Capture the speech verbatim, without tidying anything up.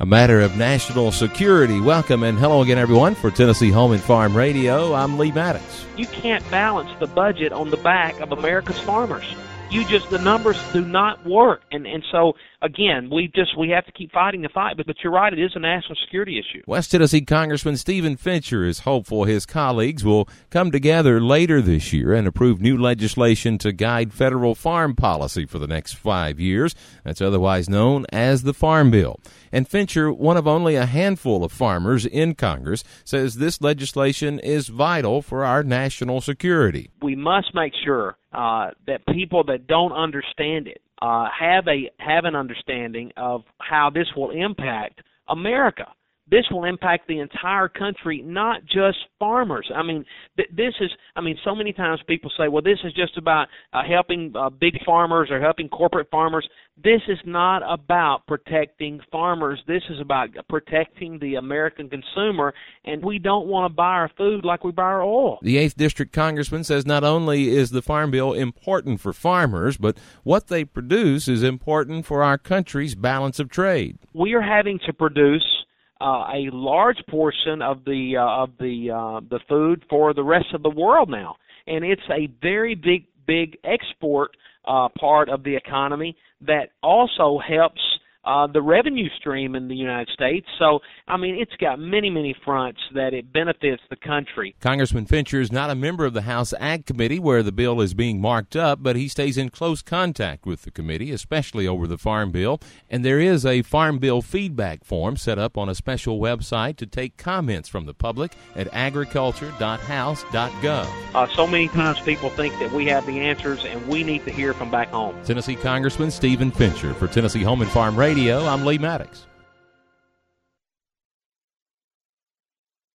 A matter of national security. Welcome and hello again, everyone, for Tennessee Home and Farm Radio. I'm Lee Maddox. You can't balance the budget on the back of America's farmers. You just, the numbers do not work. And and so, again, we just, we have to keep fighting the fight. But, but you're right, it is a national security issue. West Tennessee Congressman Stephen Fincher is hopeful his colleagues will come together later this year and approve new legislation to guide federal farm policy for the next five years. That's otherwise known as the Farm Bill. And Fincher, one of only a handful of farmers in Congress, says this legislation is vital for our national security. We must make sure uh, that people that don't understand it uh, have a have an understanding of how this will impact America. This will impact the entire country, not just farmers. I mean, th- this is, I mean, so many times people say, well, this is just about uh, helping uh, big farmers or helping corporate farmers. This is not about protecting farmers. This is about protecting the American consumer, and we don't want to buy our food like we buy our oil. The eighth District Congressman says not only is the Farm Bill important for farmers, but what they produce is important for our country's balance of trade. We are having to produce Uh, a large portion of the uh, of the uh, the food for the rest of the world now, and it's a very big big export uh, part of the economy that also helps uh, the revenue stream in the United States. So, I mean, it's got many, many fronts that it benefits the country. Congressman Fincher is not a member of the House Ag Committee where the bill is being marked up, but he stays in close contact with the committee, especially over the Farm Bill. And there is a Farm Bill feedback form set up on a special website to take comments from the public at agriculture dot house dot gov. Uh, so many times people think that we have the answers, and we need to hear from back home. Tennessee Congressman Stephen Fincher. For Tennessee Home and Farm Radio, I'm Lee Maddox.